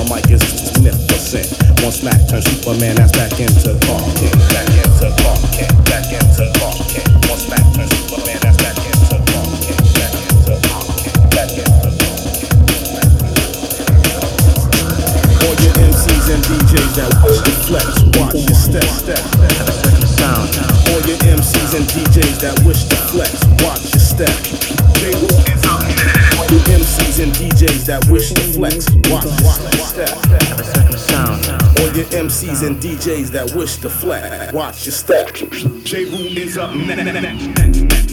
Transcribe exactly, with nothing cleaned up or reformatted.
my mic is magnificent. One smack turn Superman, that's back into Clark Kent. Back into Clark Kent, back into Clark Kent. One smack turn Superman, that's back into Clark Kent. Back into Clark Kent, back into Clark Kent. All your M Cs and D Js that wish to flex, watch your step, step, have a certain sound. All your M Cs and D Js that wish to flex, watch your step. All your M Cs and D Js that wish to flex, watch your step, have a certain sound. All your M Cs and D Js that wish to flex, watch your step. J. Rule is up next.